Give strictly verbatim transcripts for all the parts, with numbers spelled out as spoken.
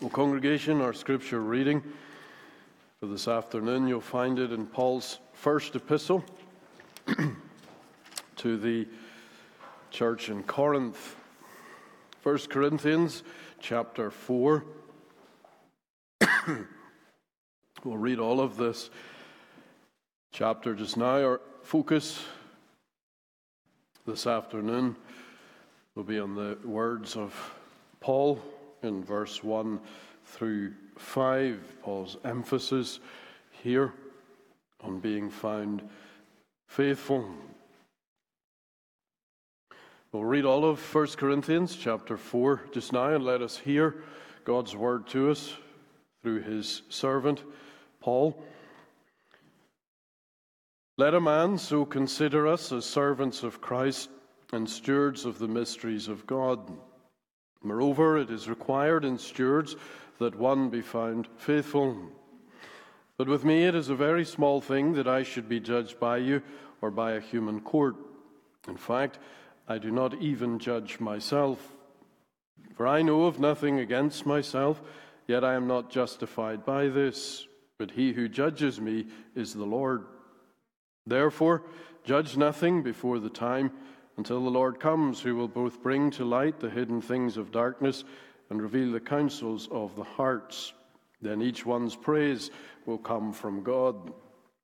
Well, congregation, our scripture reading for this afternoon, you'll find it in Paul's first epistle to the church in Corinth. First Corinthians chapter four. We'll read all of this chapter just now. Our focus this afternoon will be on the words of Paul in verse one through five. Paul's emphasis here on being found faithful. We'll read all of First Corinthians chapter four just now, and let us hear God's word to us through his servant Paul. Let a man so consider us as servants of Christ and stewards of the mysteries of God. Moreover, it is required in stewards that one be found faithful. But with me it is a very small thing that I should be judged by you or by a human court. In fact, I do not even judge myself. For I know of nothing against myself, yet I am not justified by this. But he who judges me is the Lord. Therefore, judge nothing before the time, until the Lord comes, who will both bring to light the hidden things of darkness and reveal the counsels of the hearts. Then each one's praise will come from God.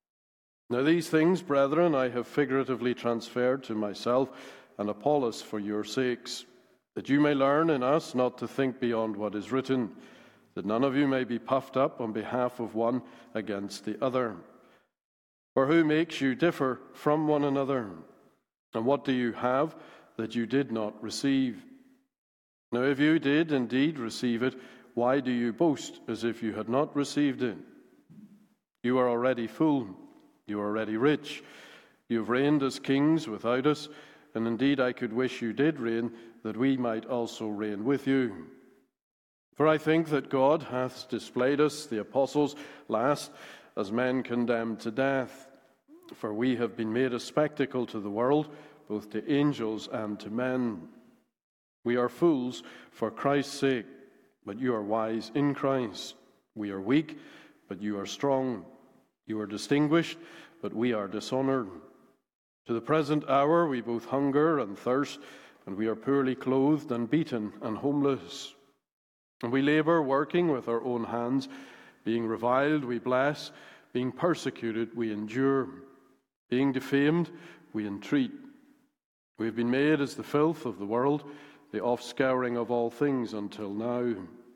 Now these things, brethren, I have figuratively transferred to myself and Apollos for your sakes, that you may learn in us not to think beyond what is written, that none of you may be puffed up on behalf of one against the other. For who makes you differ from one another? And what do you have that you did not receive? Now if you did indeed receive it, why do you boast as if you had not received it? You are already full, you are already rich, you have reigned as kings without us, and indeed I could wish you did reign, that we might also reign with you. For I think that God hath displayed us, the apostles, last, as men condemned to death. For we have been made a spectacle to the world, both to angels and to men. We are fools for Christ's sake, but you are wise in Christ. We are weak, but you are strong. You are distinguished, but we are dishonored. To the present hour we both hunger and thirst, and we are poorly clothed and beaten and homeless. And we labor, working with our own hands. Being reviled, we bless. Being persecuted, we endure. Being defamed, we entreat. We have been made as the filth of the world, the offscouring of all things until now.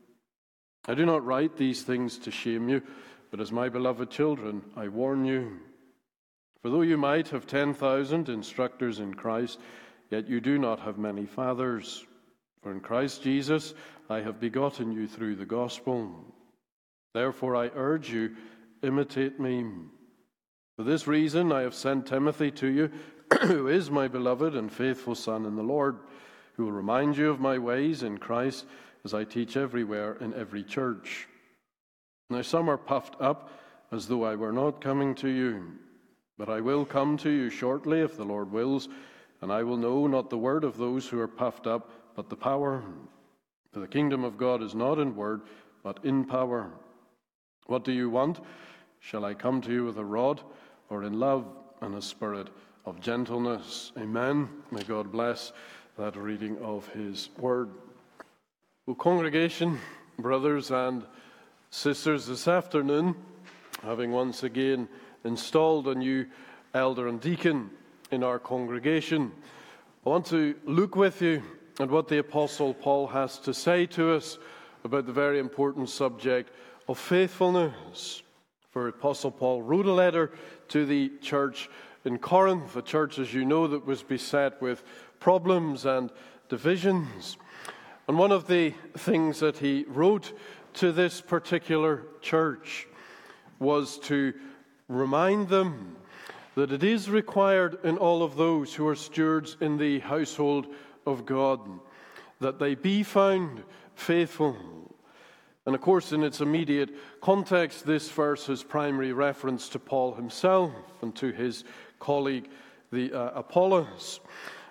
I do not write these things to shame you, but as my beloved children, I warn you. For though you might have ten thousand instructors in Christ, yet you do not have many fathers. For in Christ Jesus I have begotten you through the gospel. Therefore I urge you, imitate me. For this reason I have sent Timothy to you, who is my beloved and faithful son in the Lord, who will remind you of my ways in Christ, as I teach everywhere in every church. Now some are puffed up, as though I were not coming to you. But I will come to you shortly, if the Lord wills, and I will know not the word of those who are puffed up, but the power. For the kingdom of God is not in word, but in power. What do you want? Shall I come to you with a rod, or in love and a spirit of gentleness? Amen. May God bless that reading of his word. Well, congregation, brothers and sisters, this afternoon, having once again installed a new elder and deacon in our congregation, I want to look with you at what the Apostle Paul has to say to us about the very important subject of faithfulness. For Apostle Paul wrote a letter to the church in Corinth, a church, as you know, that was beset with problems and divisions. And one of the things that he wrote to this particular church was to remind them that it is required in all of those who are stewards in the household of God that they be found faithful. And of course, in its immediate context, this verse has primary reference to Paul himself and to his colleague, the uh, Apollos.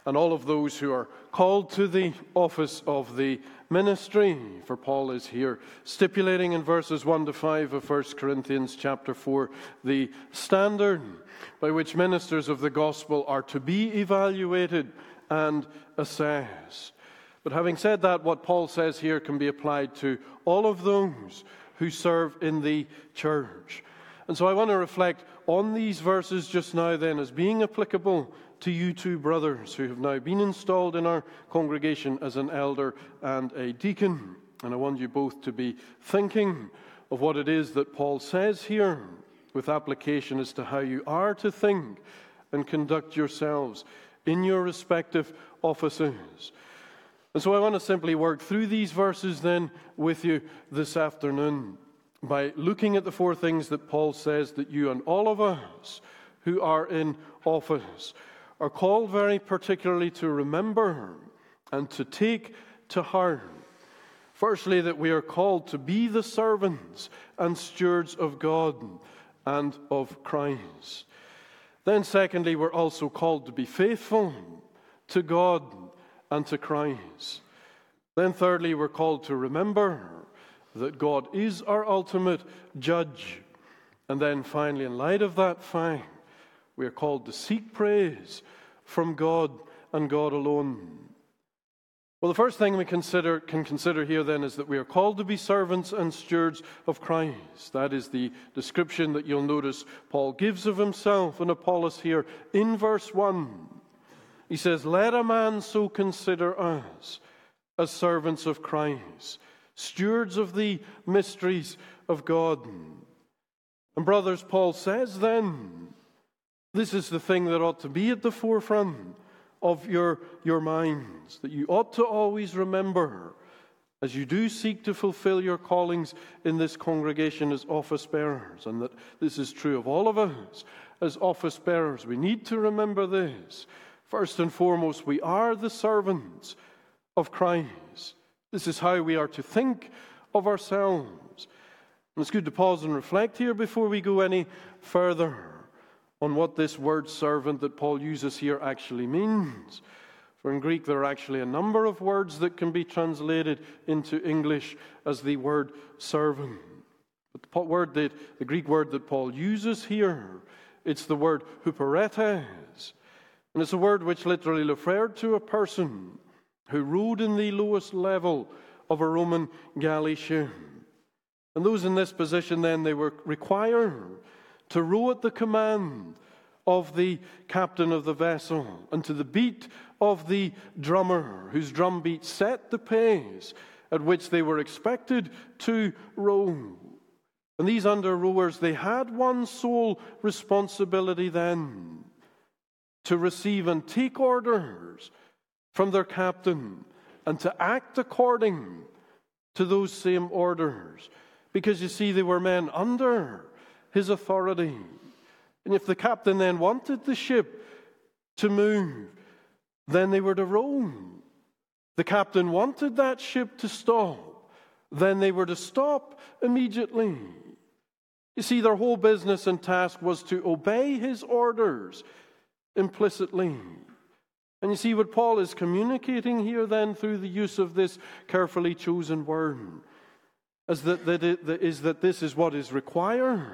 and all of those who are called to the office of the ministry. For Paul is here stipulating in verses one to five of First Corinthians chapter four the standard by which ministers of the gospel are to be evaluated and assessed. But having said that, what Paul says here can be applied to all of those who serve in the church. And so I want to reflect on these verses just now then as being applicable to you two brothers who have now been installed in our congregation as an elder and a deacon. And I want you both to be thinking of what it is that Paul says here with application as to how you are to think and conduct yourselves in your respective offices. And so I want to simply work through these verses then with you this afternoon by looking at the four things that Paul says that you and all of us who are in office are called very particularly to remember and to take to heart. Firstly, that we are called to be the servants and stewards of God and of Christ. Then secondly, we're also called to be faithful to God and to Christ. Then thirdly, we're called to remember that God is our ultimate judge. And then finally, in light of that fact, we are called to seek praise from God and God alone. Well, the first thing we consider can consider here then is that we are called to be servants and stewards of Christ. That is the description that you'll notice Paul gives of himself and Apollos here in verse one. He says, "Let a man so consider us as servants of Christ, stewards of the mysteries of God." And brothers, Paul says then, this is the thing that ought to be at the forefront of your, your minds, that you ought to always remember as you do seek to fulfill your callings in this congregation as office bearers, and that this is true of all of us as office bearers. We need to remember this. First and foremost, we are the servants of Christ. This is how we are to think of ourselves. And it's good to pause and reflect here before we go any further on what this word servant that Paul uses here actually means. For in Greek there are actually a number of words that can be translated into English as the word servant. But the word that, the Greek word that Paul uses here, it's the word huperetes. And it's a word which literally referred to a person who rode in the lowest level of a Roman galley ship. And those in this position then, they were required to row at the command of the captain of the vessel and to the beat of the drummer, whose drum beat set the pace at which they were expected to row. And these under rowers, they had one sole responsibility then, to receive and take orders from their captain and to act according to those same orders. Because you see, they were men under his authority. And if the captain then wanted the ship to move, then they were to row. The captain wanted that ship to stop, then they were to stop immediately. You see, their whole business and task was to obey his orders implicitly. And you see what Paul is communicating here then through the use of this carefully chosen word is that, that, it, that, is that this is what is required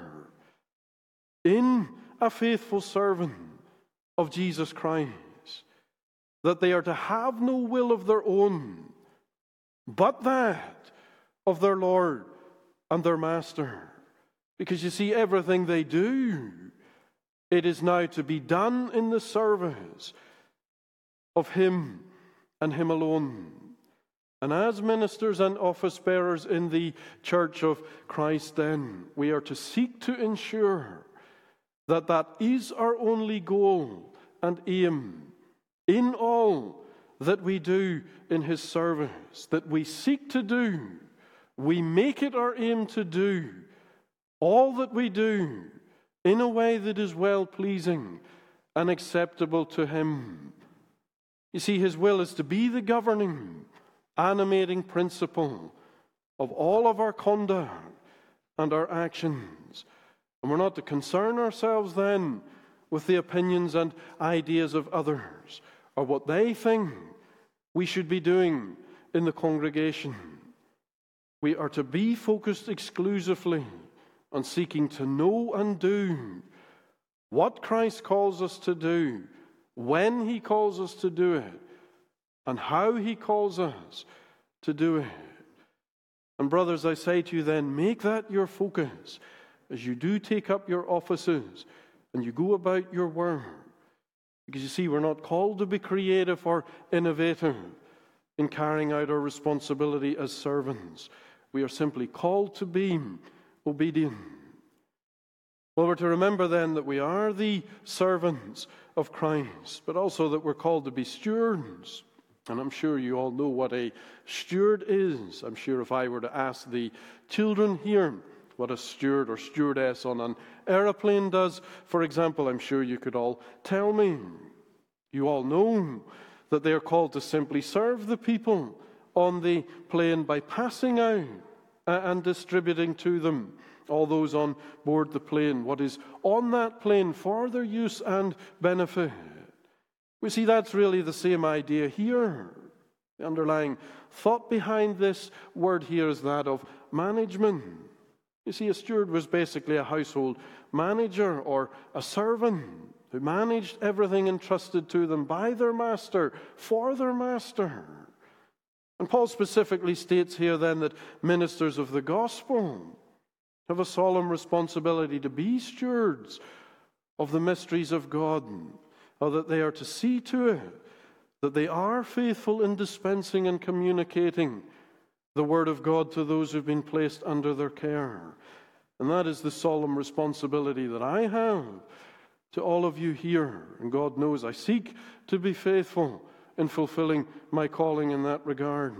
in a faithful servant of Jesus Christ. That they are to have no will of their own, but that of their Lord and their Master. Because you see, everything they do, it is now to be done in the service of Him and Him alone. And as ministers and office bearers in the Church of Christ then, we are to seek to ensure that that is our only goal and aim in all that we do in His service, that we seek to do, we make it our aim to do all that we do in a way that is well-pleasing and acceptable to Him. You see, His will is to be the governing, animating principle of all of our conduct and our actions. And we're not to concern ourselves then with the opinions and ideas of others, or what they think we should be doing in the congregation. We are to be focused exclusively on seeking to know and do what Christ calls us to do, when he calls us to do it, and how he calls us to do it. And brothers, I say to you then, make that your focus as you do take up your offices and you go about your work. Because you see, we're not called to be creative or innovative in carrying out our responsibility as servants. We are simply called to be obedient. Well, we're to remember then that we are the servants of Christ, but also that we're called to be stewards. And I'm sure you all know what a steward is. I'm sure if I were to ask the children here what a steward or stewardess on an aeroplane does, for example, I'm sure you could all tell me. You all know that they are called to simply serve the people on the plane by passing out and distributing to them, all those on board the plane, what is on that plane for their use and benefit. We see that's really the same idea here. The underlying thought behind this word here is that of management. You see, a steward was basically a household manager or a servant who managed everything entrusted to them by their master, for their master. And Paul specifically states here then that ministers of the gospel have a solemn responsibility to be stewards of the mysteries of God, or that they are to see to it that they are faithful in dispensing and communicating the word of God to those who've been placed under their care. And that is the solemn responsibility that I have to all of you here. And God knows I seek to be faithful in fulfilling my calling in that regard.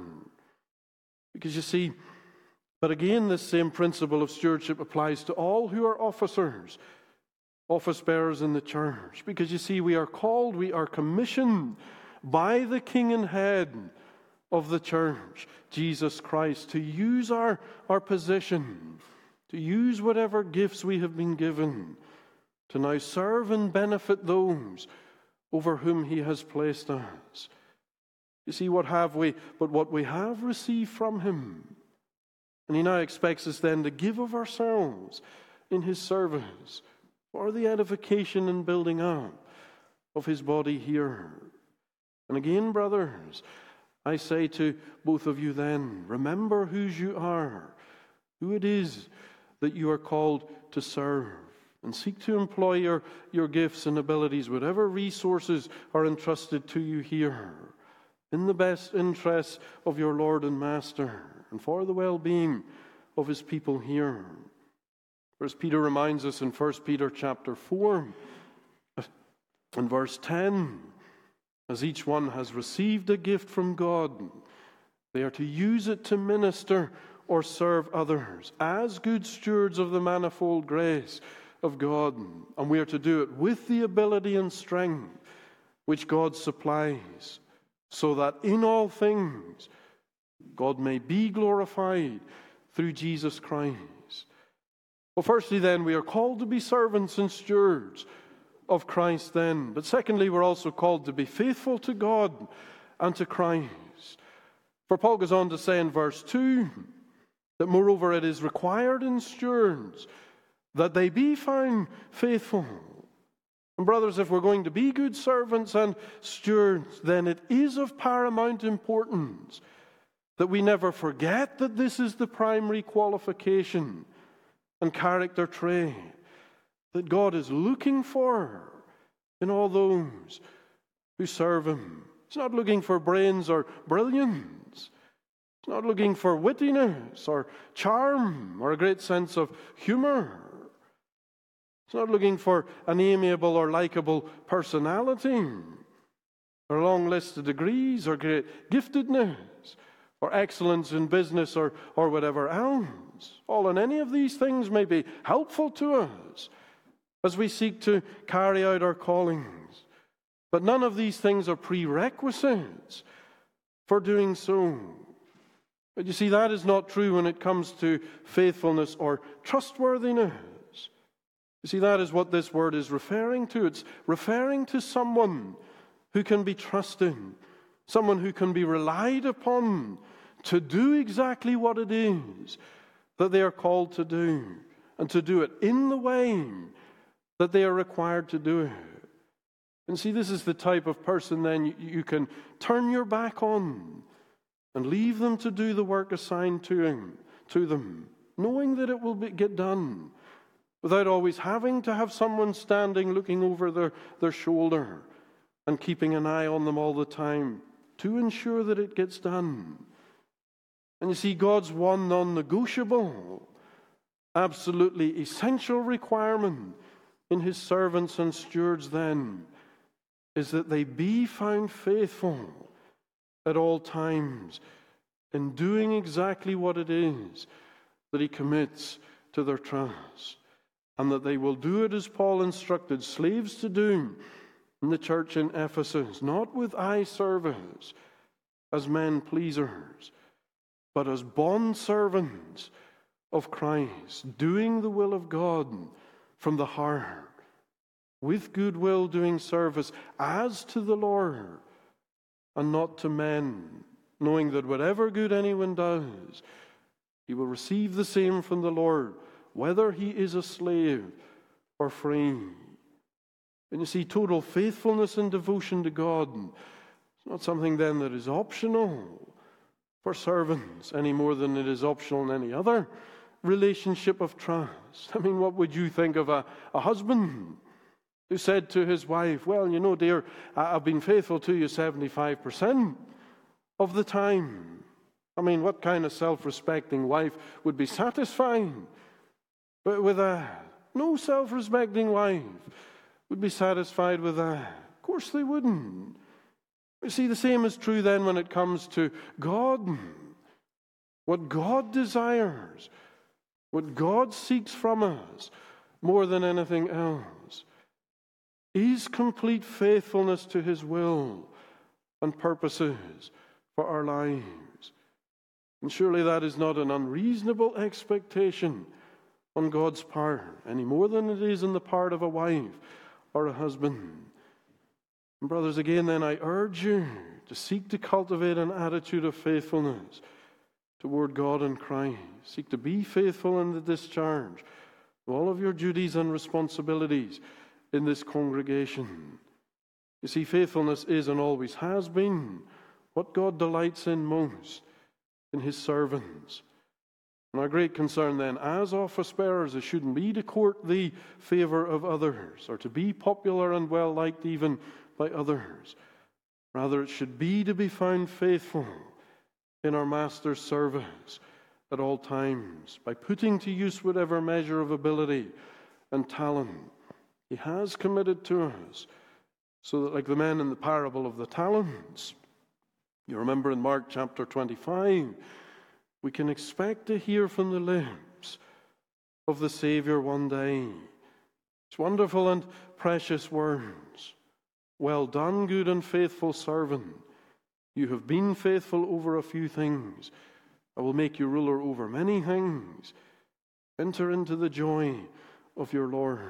Because you see, but again, this same principle of stewardship applies to all who are officers, office bearers in the church. Because you see, we are called, we are commissioned by the King and Head of the church, Jesus Christ, to use our, our position, to use whatever gifts we have been given, to now serve and benefit those over whom he has placed us. You see, what have we but what we have received from him? And he now expects us then to give of ourselves in his service for the edification and building up of his body here. And again, brothers, I say to both of you then, remember whose you are, who it is that you are called to serve, and seek to employ your, your gifts and abilities, whatever resources are entrusted to you here, in the best interests of your Lord and Master, and for the well-being of his people here. First Peter reminds us in First Peter chapter four, in verse ten, as each one has received a gift from God, they are to use it to minister or serve others as good stewards of the manifold grace of God. And we are to do it with the ability and strength which God supplies, so that in all things God may be glorified through Jesus Christ. Well, firstly then, we are called to be servants and stewards of Christ then. But secondly, we're also called to be faithful to God and to Christ. For Paul goes on to say in verse two that moreover it is required in stewards that they be found faithful. And brothers, if we're going to be good servants and stewards, then it is of paramount importance that we never forget that this is the primary qualification and character trait that God is looking for in all those who serve him. He's not looking for brains or brilliance. He's not looking for wittiness or charm or a great sense of humor. He's not looking for an amiable or likable personality or a long list of degrees or great giftedness or excellence in business or, or whatever else. All and any of these things may be helpful to us as we seek to carry out our callings. But none of these things are prerequisites for doing so. But you see, that is not true when it comes to faithfulness or trustworthiness. You see, that is what this word is referring to. It's referring to someone who can be trusted, someone who can be relied upon to do exactly what it is that they are called to do, and to do it in the way that they are required to do it. And see, this is the type of person then you, you can turn your back on and leave them to do the work assigned to him, to them, knowing that it will be, get done, without always having to have someone standing looking over their, their shoulder and keeping an eye on them all the time to ensure that it gets done. And you see, God's one non-negotiable, absolutely essential requirement in his servants and stewards then is that they be found faithful at all times in doing exactly what it is that he commits to their trust, and that they will do it as Paul instructed slaves to do in the church in Ephesus, not with eye service as men pleasers, but as bond servants of Christ, doing the will of God from the heart, with goodwill doing service as to the Lord and not to men, knowing that whatever good anyone does, he will receive the same from the Lord, whether he is a slave or free. And you see, total faithfulness and devotion to God is not something then that is optional for servants any more than it is optional in any other relationship of trust. I mean, what would you think of a, a husband who said to his wife, well, you know, dear, I've been faithful to you seventy-five percent of the time. I mean, what kind of self-respecting wife would be satisfied with that? No self-respecting wife would be satisfied with that. Of course they wouldn't. You see, the same is true then when it comes to God. What God desires, what God seeks from us more than anything else, is complete faithfulness to his will and purposes for our lives. And surely that is not an unreasonable expectation on God's part, any more than it is on the part of a wife or a husband. And brothers, again then I urge you to seek to cultivate an attitude of faithfulness toward God and Christ. Seek to be faithful in the discharge of all of your duties and responsibilities in this congregation. You see, faithfulness is and always has been what God delights in most in his servants. And our great concern then, as office bearers, it shouldn't be to court the favor of others or to be popular and well liked even by others. Rather, it should be to be found faithful in our Master's service at all times by putting to use whatever measure of ability and talent he has committed to us, so that like the men in the parable of the talents, you remember in Mark chapter twenty-five, we can expect to hear from the lips of the Savior one day. It's wonderful and precious words. Well done, good and faithful servant. You have been faithful over a few things. I will make you ruler over many things. Enter into the joy of your Lord.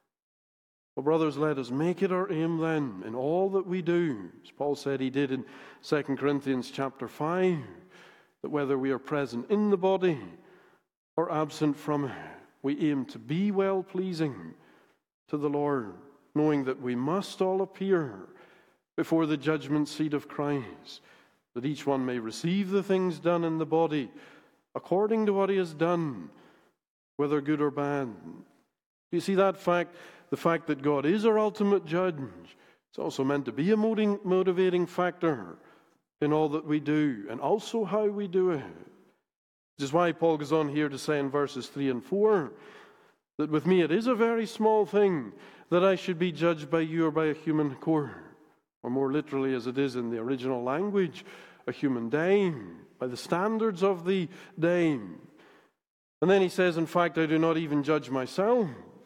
Well, brothers, let us make it our aim then in all that we do, as Paul said he did in Second Corinthians chapter five, that whether we are present in the body or absent from it, we aim to be well-pleasing to the Lord, knowing that we must all appear before the judgment seat of Christ, that each one may receive the things done in the body according to what he has done, whether good or bad. You see, that fact, the fact that God is our ultimate judge, it's also meant to be a motivating factor in all that we do and also how we do it. Which is why Paul goes on here to say in verses three and four that with me it is a very small thing that I should be judged by you or by a human court, or more literally as it is in the original language, a human dame, by the standards of the dame. And then he says, in fact, I do not even judge myself,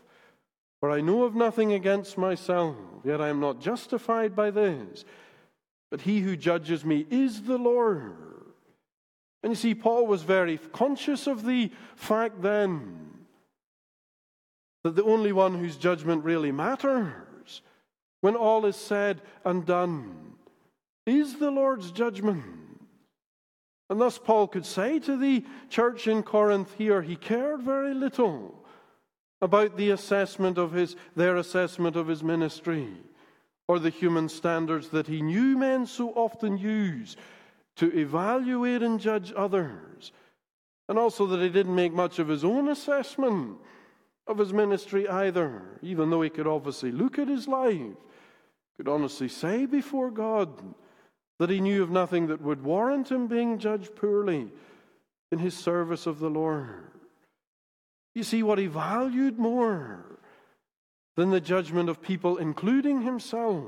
for I know of nothing against myself, yet I am not justified by this. But he who judges me is the Lord. And you see, Paul was very conscious of the fact then that the only one whose judgment really matters when all is said and done, is the Lord's judgment. And thus Paul could say to the church in Corinth here, he cared very little about the assessment of his, their assessment of his ministry, or the human standards that he knew men so often use to evaluate and judge others. And also that he didn't make much of his own assessment of his ministry either, even though he could obviously look at his life, could honestly say before God that he knew of nothing that would warrant him being judged poorly in his service of the Lord. You see, what he valued more than the judgment of people, including himself,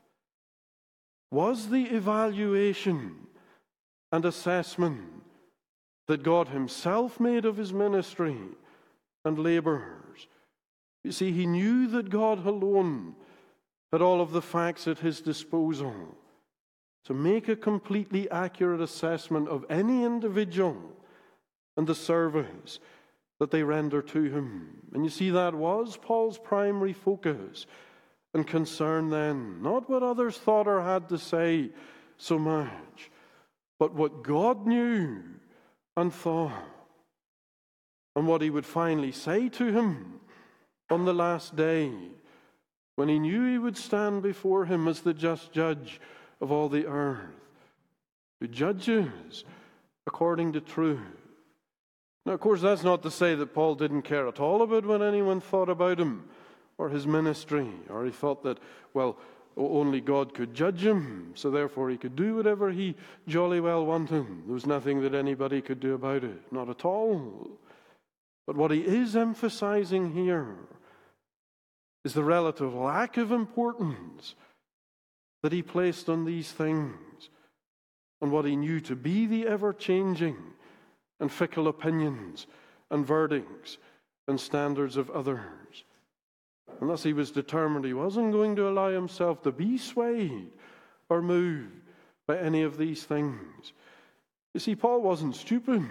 was the evaluation and assessment that God himself made of his ministry and laborers. You see, he knew that God alone had all of the facts at his disposal to make a completely accurate assessment of any individual and the service that they render to him. And you see, that was Paul's primary focus and concern then. Not what others thought or had to say so much, but what God knew and thought, and what he would finally say to him on the last day, when he knew he would stand before him as the just judge of all the earth, who judges according to truth. Now, of course, that's not to say that Paul didn't care at all about what anyone thought about him or his ministry, or he thought that, well, only God could judge him, so therefore he could do whatever he jolly well wanted. There was nothing that anybody could do about it. Not at all. But what he is emphasizing here is the relative lack of importance that he placed on these things, on what he knew to be the ever-changing and fickle opinions and verdicts and standards of others. And thus he was determined he wasn't going to allow himself to be swayed or moved by any of these things. You see, Paul wasn't stupid.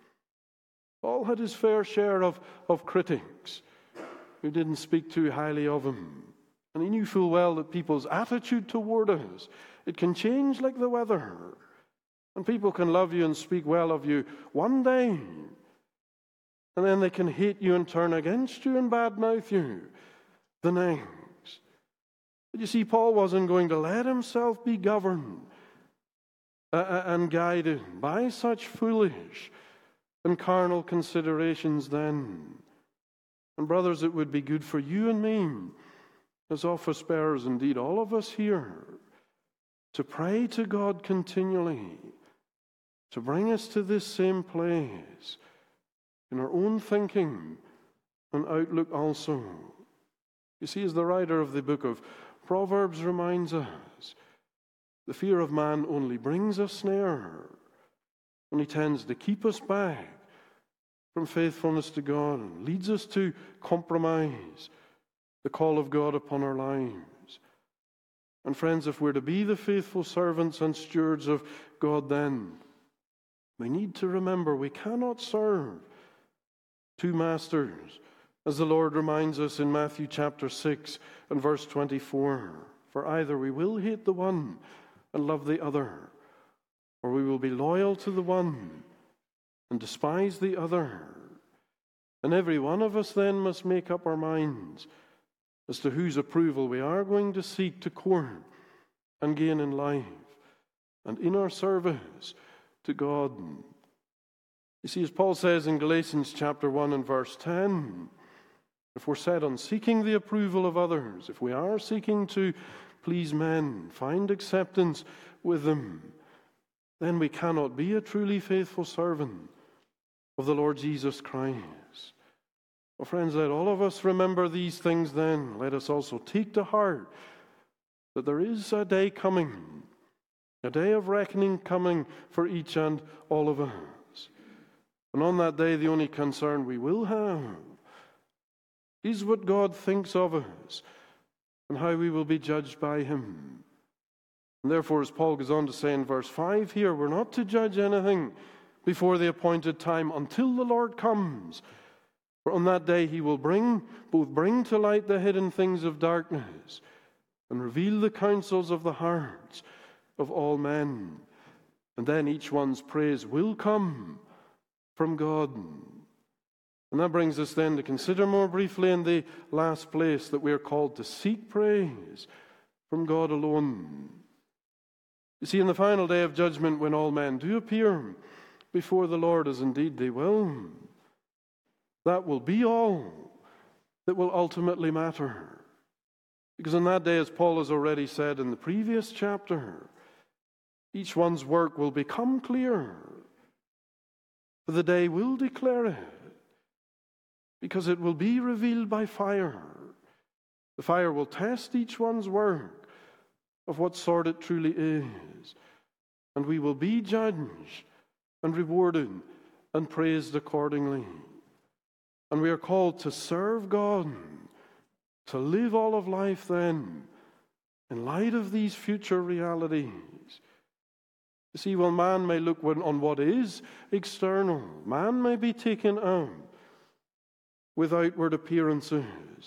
Paul had his fair share of, of critics who didn't speak too highly of him. And he knew full well that people's attitude toward us, it can change like the weather. And people can love you and speak well of you one day, and then they can hate you and turn against you and badmouth you the next. But you see, Paul wasn't going to let himself be governed uh, and guided by such foolish and carnal considerations then. And brothers, it would be good for you and me, as office bearers, indeed all of us here, to pray to God continually to bring us to this same place in our own thinking and outlook also. You see, as the writer of the book of Proverbs reminds us, the fear of man only brings a snare, and he tends to keep us back from faithfulness to God and leads us to compromise the call of God upon our lives. And friends, if we're to be the faithful servants and stewards of God, then we need to remember we cannot serve two masters, as the Lord reminds us in Matthew chapter six and verse twenty-four. For either we will hate the one and love the other, or we will be loyal to the one and despise the other. And every one of us then must make up our minds as to whose approval we are going to seek to court and gain in life and in our service to God. You see, as Paul says in Galatians chapter one and verse ten, if we're set on seeking the approval of others, if we are seeking to please men, find acceptance with them, then we cannot be a truly faithful servant of the Lord Jesus Christ. Well, friends, let all of us remember these things then. Let us also take to heart that there is a day coming, a day of reckoning coming for each and all of us. And on that day, the only concern we will have is what God thinks of us and how we will be judged by him. And therefore, as Paul goes on to say in verse five here, we're not to judge anything before the appointed time until the Lord comes. For on that day he will bring, both bring to light the hidden things of darkness and reveal the counsels of the hearts of all men. And then each one's praise will come from God. And that brings us then to consider more briefly in the last place that we are called to seek praise from God alone. You see, in the final day of judgment, when all men do appear before the Lord, as indeed they will, that will be all that will ultimately matter. Because on that day, as Paul has already said in the previous chapter, each one's work will become clear. For the day will declare it, because it will be revealed by fire. The fire will test each one's work of what sort it truly is. And we will be judged and rewarded and praised accordingly. And we are called to serve God, to live all of life then, in light of these future realities. You see, while man may look on what is external, man may be taken out with outward appearances.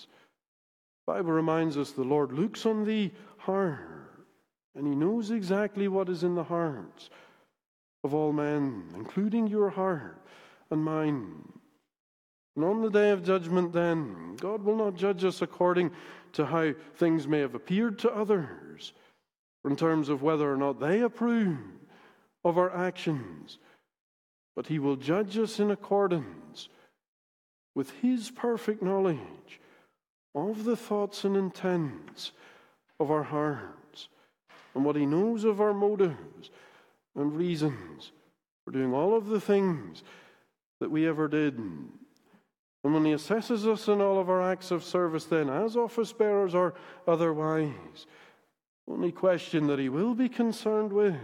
The Bible reminds us the Lord looks on the heart, and He knows exactly what is in the hearts of all men, including your heart and mine. And on the day of judgment then, God will not judge us according to how things may have appeared to others, in terms of whether or not they approve of our actions, but He will judge us in accordance with His perfect knowledge of the thoughts and intents of our hearts, and what He knows of our motives and reasons for doing all of the things that we ever did. And when He assesses us in all of our acts of service then, as office bearers or otherwise, the only question that He will be concerned with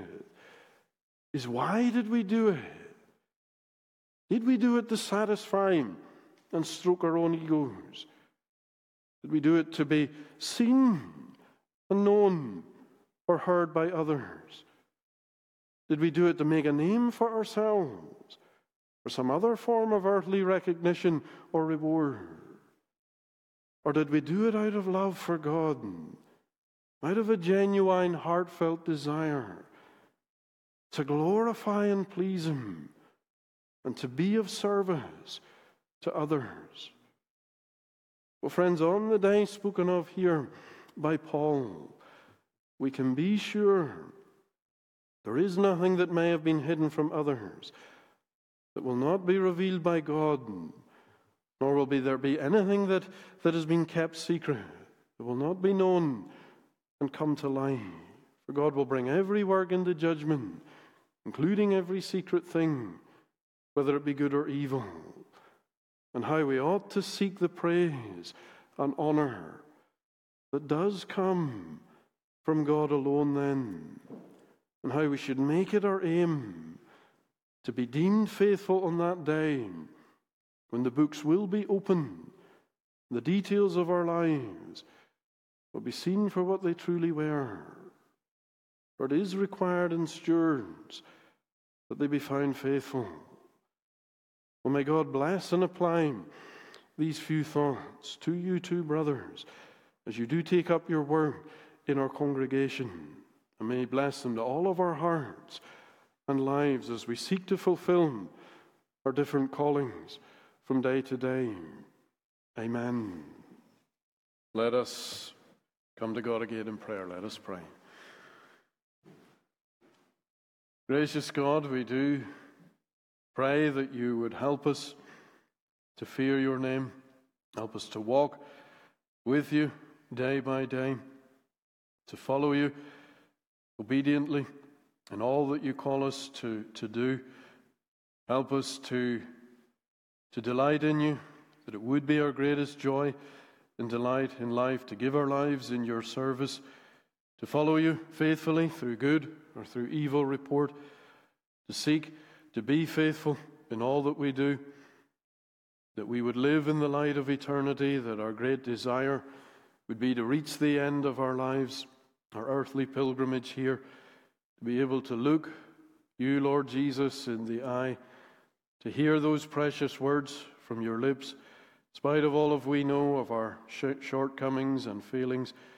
is, why did we do it? Did we do it to satisfy Him and stroke our own egos? Did we do it to be seen and known or heard by others? Did we do it to make a name for ourselves, or some other form of earthly recognition or reward? Or did we do it out of love for God, out of a genuine, heartfelt desire to glorify and please Him and to be of service to others? Well, friends, on the day spoken of here by Paul, we can be sure there is nothing that may have been hidden from others that will not be revealed by God, nor will be there be anything that, that has been kept secret that will not be known and come to light. For God will bring every work into judgment, including every secret thing, whether it be good or evil, and how we ought to seek the praise and honor that does come from God alone then, and how we should make it our aim to be deemed faithful on that day when the books will be opened, the details of our lives will be seen for what they truly were. For it is required in stewards that they be found faithful. Well, may God bless and apply these few thoughts to you two brothers as you do take up your work in our congregation. And may He bless them to all of our hearts and lives as we seek to fulfill our different callings from day to day. Amen. Let us come to God again in prayer. Let us pray. Gracious God, we do pray that you would help us to fear your name, help us to walk with you day by day, to follow you obediently in all that you call us to, to do. Help us to, to delight in you, that it would be our greatest joy and delight in life to give our lives in your service, to follow you faithfully through good or through evil report, to seek to be faithful in all that we do, that we would live in the light of eternity, that our great desire would be to reach the end of our lives, our earthly pilgrimage here, to be able to look you, Lord Jesus, in the eye, to hear those precious words from your lips, in spite of all of we know of our sh- shortcomings and failings,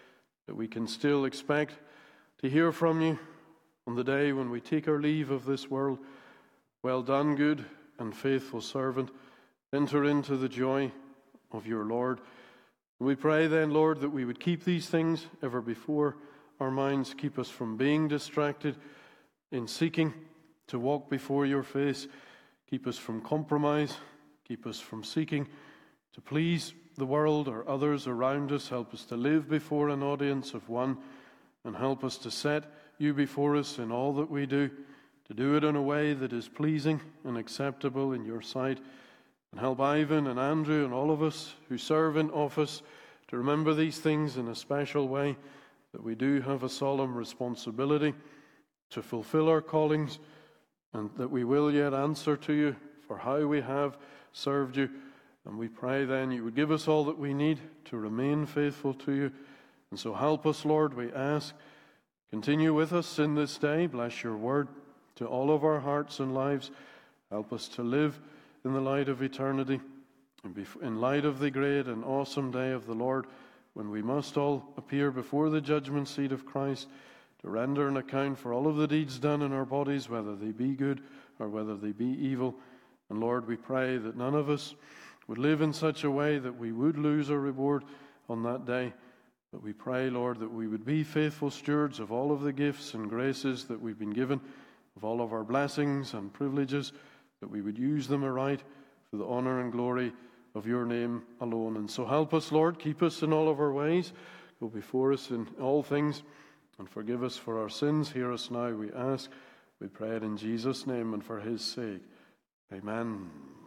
that we can still expect to hear from you on the day when we take our leave of this world. Well done, good and faithful servant. Enter into the joy of your Lord. We pray then, Lord, that we would keep these things ever before our minds. Keep us from being distracted in seeking to walk before your face. Keep us from compromise. Keep us from seeking to please the world or others around us. Help us to live before an audience of one, and help us to set you before us in all that we do, to do it in a way that is pleasing and acceptable in your sight. And help Ivan and Andrew and all of us who serve in office to remember these things in a special way, that we do have a solemn responsibility to fulfill our callings, and that we will yet answer to you for how we have served you. And we pray then you would give us all that we need to remain faithful to you. And so help us, Lord, we ask. Continue with us in this day. Bless your word to all of our hearts and lives. Help us to live in the light of eternity, and in light of the great and awesome day of the Lord, when we must all appear before the judgment seat of Christ to render an account for all of the deeds done in our bodies, whether they be good or whether they be evil. And Lord, we pray that none of us would live in such a way that we would lose our reward on that day. But we pray, Lord, that we would be faithful stewards of all of the gifts and graces that we've been given, of all of our blessings and privileges, that we would use them aright for the honor and glory of your name alone. And so help us, Lord, keep us in all of our ways, go before us in all things, and forgive us for our sins. Hear us now, we ask. We pray it in Jesus' name and for his sake. Amen.